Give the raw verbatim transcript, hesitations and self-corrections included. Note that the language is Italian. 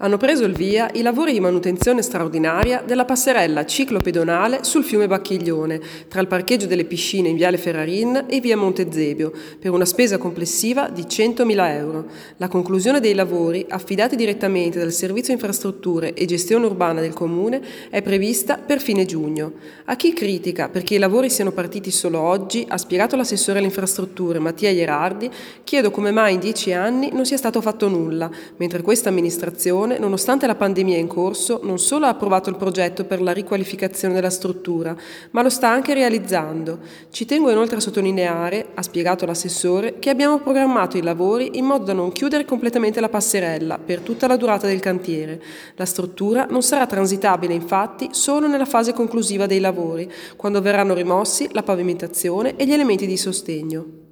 Hanno preso il via i lavori di manutenzione straordinaria della passerella ciclopedonale sul fiume Bacchiglione, tra il parcheggio delle piscine in Viale Ferrarin e via Montezebio, per una spesa complessiva di centomila euro. La conclusione dei lavori, affidati direttamente dal Servizio Infrastrutture e Gestione Urbana del Comune, è prevista per fine giugno. A chi critica perché i lavori siano partiti solo oggi, ha spiegato l'assessore alle infrastrutture Mattia Ierardi, chiedo come mai in dieci anni non sia stato fatto nulla, mentre questa amministrazione, nonostante la pandemia in corso, non solo ha approvato il progetto per la riqualificazione della struttura, ma lo sta anche realizzando. Ci tengo inoltre a sottolineare, ha spiegato l'assessore, che abbiamo programmato i lavori in modo da non chiudere completamente la passerella per tutta la durata del cantiere. La struttura non sarà transitabile, infatti, solo nella fase conclusiva dei lavori, quando verranno rimossi la pavimentazione e gli elementi di sostegno.